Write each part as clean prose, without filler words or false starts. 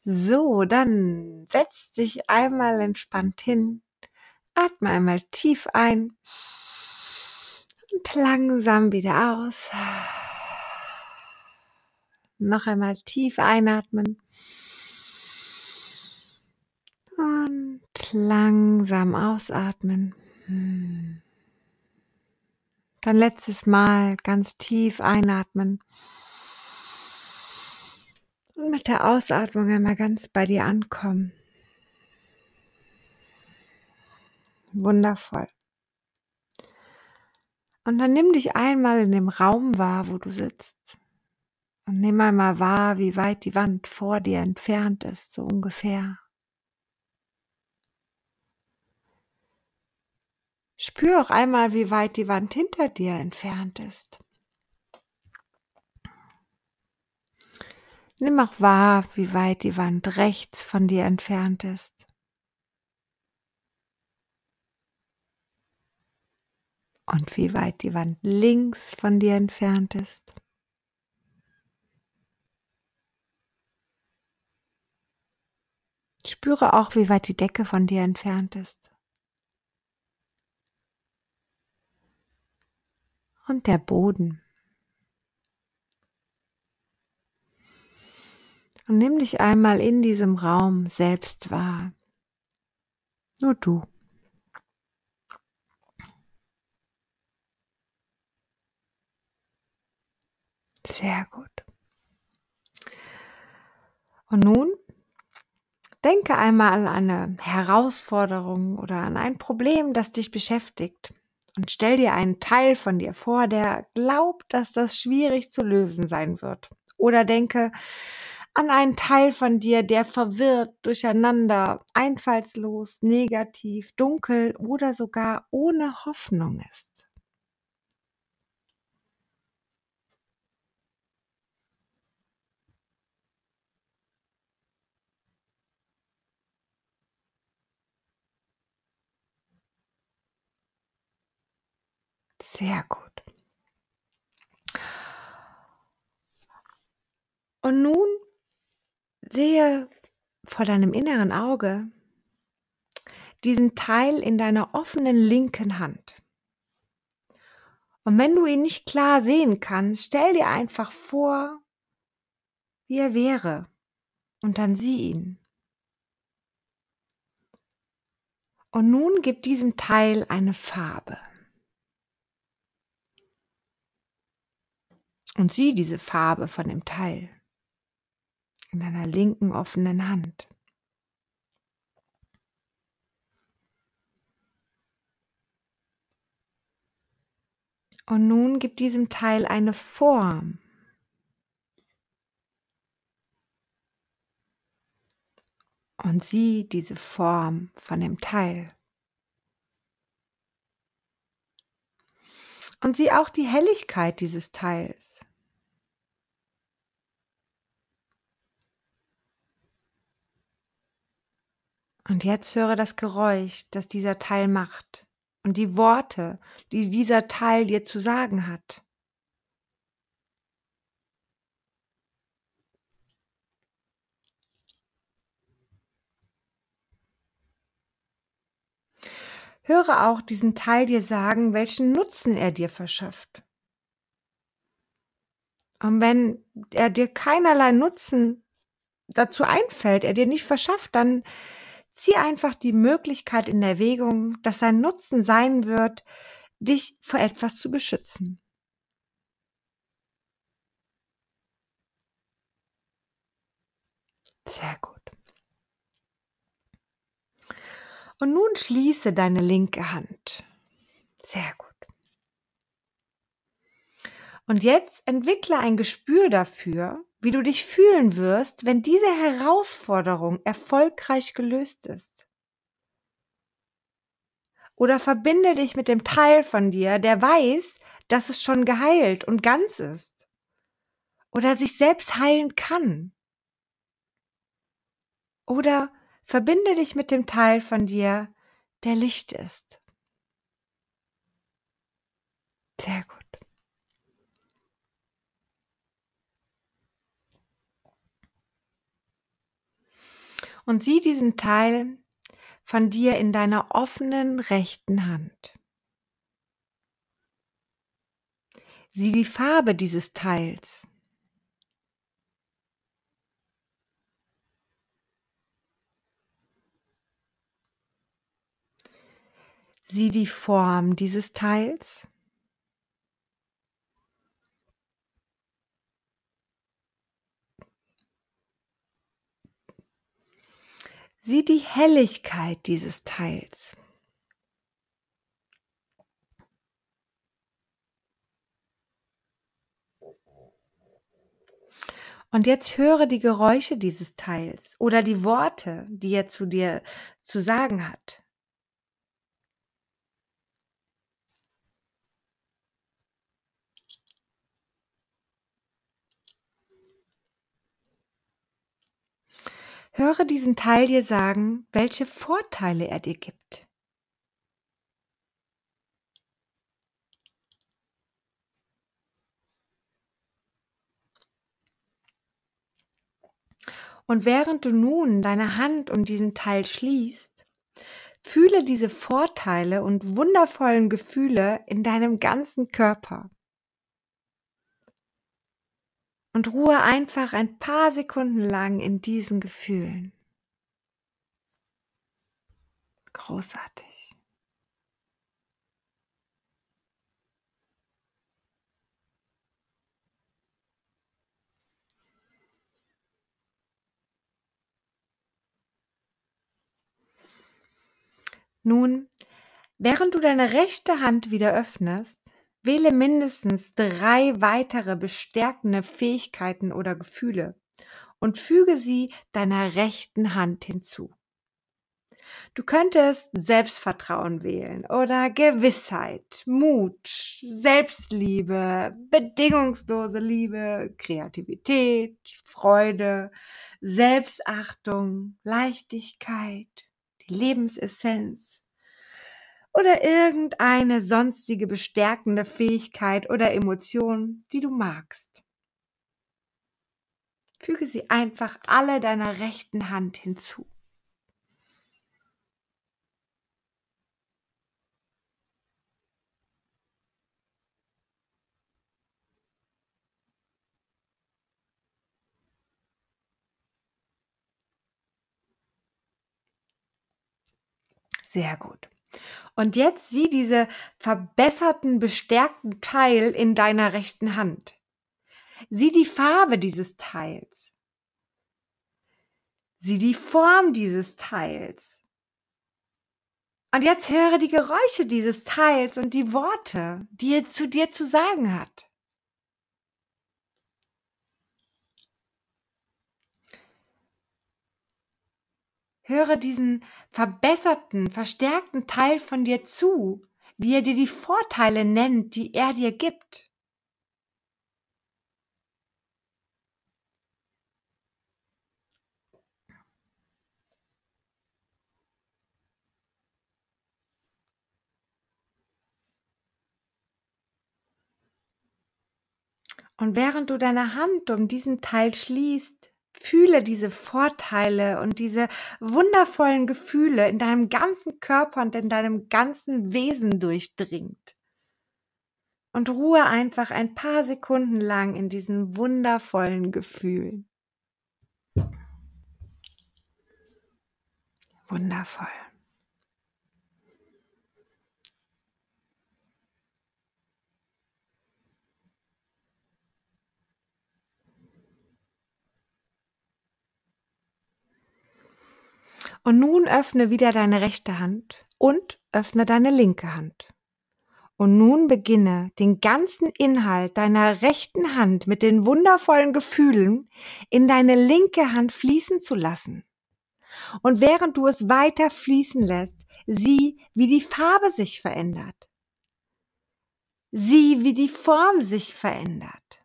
So, dann setz dich einmal entspannt hin, atme einmal tief ein und langsam wieder aus. Noch einmal tief einatmen und langsam ausatmen. Dann letztes Mal ganz tief einatmen und mit der Ausatmung einmal ganz bei dir ankommen. Wundervoll. Und dann nimm dich einmal in dem Raum wahr, wo du sitzt. Und nimm einmal wahr, wie weit die Wand vor dir entfernt ist, so ungefähr. Spür auch einmal, wie weit die Wand hinter dir entfernt ist. Nimm auch wahr, wie weit die Wand rechts von dir entfernt ist. Und wie weit die Wand links von dir entfernt ist. Spüre auch, wie weit die Decke von dir entfernt ist. Und der Boden. Und nimm dich einmal in diesem Raum selbst wahr. Nur du. Sehr gut. Und nun denke einmal an eine Herausforderung oder an ein Problem, das dich beschäftigt. Und stell dir einen Teil von dir vor, der glaubt, dass das schwierig zu lösen sein wird. Oder denke an einen Teil von dir, der verwirrt, durcheinander, einfallslos, negativ, dunkel oder sogar ohne Hoffnung ist. Sehr gut. Und nun sehe vor deinem inneren Auge diesen Teil in deiner offenen linken Hand. Und wenn du ihn nicht klar sehen kannst, stell dir einfach vor, wie er wäre und dann sieh ihn. Und nun gib diesem Teil eine Farbe. Und sieh diese Farbe von dem Teil in deiner linken offenen Hand. Und nun gib diesem Teil eine Form. Und sieh diese Form von dem Teil. Und sieh auch die Helligkeit dieses Teils. Und jetzt höre das Geräusch, das dieser Teil macht und die Worte, die dieser Teil dir zu sagen hat. Höre auch diesen Teil dir sagen, welchen Nutzen er dir verschafft. Und wenn er dir keinerlei Nutzen dazu einfällt, er dir nicht verschafft, dann zieh einfach die Möglichkeit in Erwägung, dass sein Nutzen sein wird, dich vor etwas zu beschützen. Sehr gut. Und nun schließe deine linke Hand. Sehr gut. Und jetzt entwickle ein Gespür dafür, wie du dich fühlen wirst, wenn diese Herausforderung erfolgreich gelöst ist. Oder verbinde dich mit dem Teil von dir, der weiß, dass es schon geheilt und ganz ist. Oder sich selbst heilen kann. Oder verbinde dich mit dem Teil von dir, der Licht ist. Sehr gut. Und sieh diesen Teil von dir in deiner offenen rechten Hand. Sieh die Farbe dieses Teils. Sieh die Form dieses Teils. Sieh die Helligkeit dieses Teils. Und jetzt höre die Geräusche dieses Teils oder die Worte, die er zu dir zu sagen hat. Höre diesen Teil dir sagen, welche Vorteile er dir gibt. Und während du nun deine Hand um diesen Teil schließt, fühle diese Vorteile und wundervollen Gefühle in deinem ganzen Körper. Und ruhe einfach ein paar Sekunden lang in diesen Gefühlen. Großartig. Nun, während du deine rechte Hand wieder öffnest, wähle mindestens 3 weitere bestärkende Fähigkeiten oder Gefühle und füge sie deiner rechten Hand hinzu. Du könntest Selbstvertrauen wählen oder Gewissheit, Mut, Selbstliebe, bedingungslose Liebe, Kreativität, Freude, Selbstachtung, Leichtigkeit, die Lebensessenz oder irgendeine sonstige bestärkende Fähigkeit oder Emotion, die du magst. Füge sie einfach alle deiner rechten Hand hinzu. Sehr gut. Und jetzt sieh diese verbesserten, bestärkten Teil in deiner rechten Hand. Sieh die Farbe dieses Teils. Sieh die Form dieses Teils. Und jetzt höre die Geräusche dieses Teils und die Worte, die er zu dir zu sagen hat. Höre diesen verbesserten, verstärkten Teil von dir zu, wie er dir die Vorteile nennt, die er dir gibt. Und während du deine Hand um diesen Teil schließt, fühle diese Vorteile und diese wundervollen Gefühle in deinem ganzen Körper und in deinem ganzen Wesen durchdringt. Und ruhe einfach ein paar Sekunden lang in diesen wundervollen Gefühlen. Wundervoll. Und nun öffne wieder deine rechte Hand und öffne deine linke Hand. Und nun beginne, den ganzen Inhalt deiner rechten Hand mit den wundervollen Gefühlen in deine linke Hand fließen zu lassen. Und während du es weiter fließen lässt, sieh, wie die Farbe sich verändert. Sieh, wie die Form sich verändert.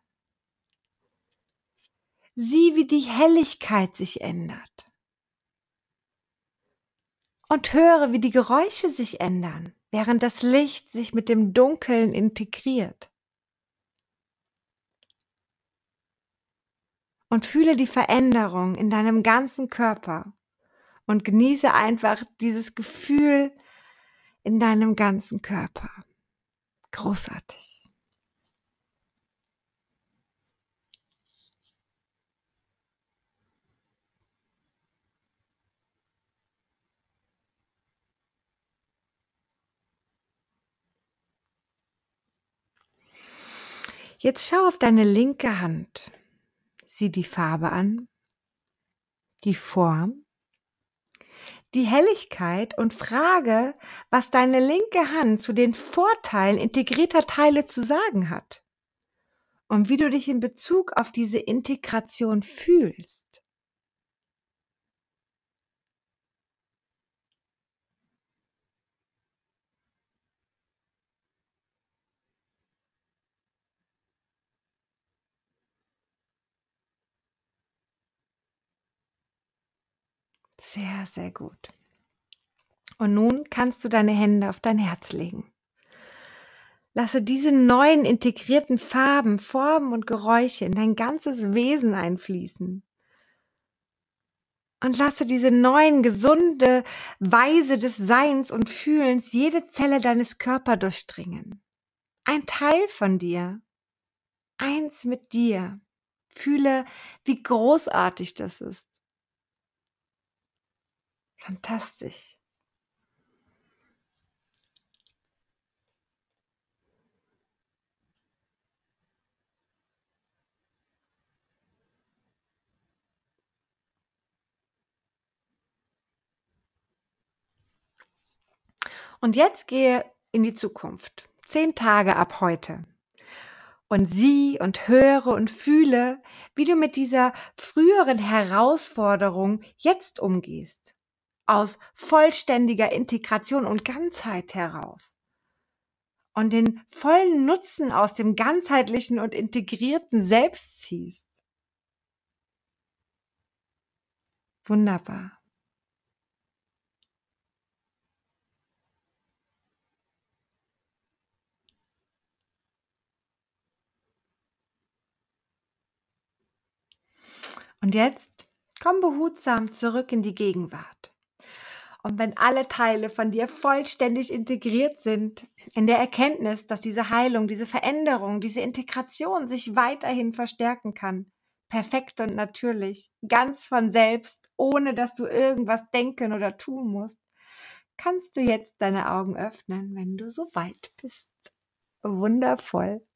Sieh, wie die Helligkeit sich ändert. Und höre, wie die Geräusche sich ändern, während das Licht sich mit dem Dunkeln integriert. Und fühle die Veränderung in deinem ganzen Körper und genieße einfach dieses Gefühl in deinem ganzen Körper. Großartig. Jetzt schau auf deine linke Hand. Sieh die Farbe an, die Form, die Helligkeit und frage, was deine linke Hand zu den Vorteilen integrierter Teile zu sagen hat und wie du dich in Bezug auf diese Integration fühlst. Sehr, sehr gut. Und nun kannst du deine Hände auf dein Herz legen. Lasse diese neuen integrierten Farben, Formen und Geräusche in dein ganzes Wesen einfließen. Und lasse diese neuen, gesunde Weise des Seins und Fühlens jede Zelle deines Körpers durchdringen. Ein Teil von dir. Eins mit dir. Fühle, wie großartig das ist. Fantastisch. Und jetzt gehe in die Zukunft. 10 Tage ab heute. Und sieh und höre und fühle, wie du mit dieser früheren Herausforderung jetzt umgehst. Aus vollständiger Integration und Ganzheit heraus. Und den vollen Nutzen aus dem ganzheitlichen und integrierten Selbst ziehst. Wunderbar. Und jetzt komm behutsam zurück in die Gegenwart. Und wenn alle Teile von dir vollständig integriert sind, in der Erkenntnis, dass diese Heilung, diese Veränderung, diese Integration sich weiterhin verstärken kann, perfekt und natürlich, ganz von selbst, ohne dass du irgendwas denken oder tun musst, kannst du jetzt deine Augen öffnen, wenn du so weit bist. Wundervoll.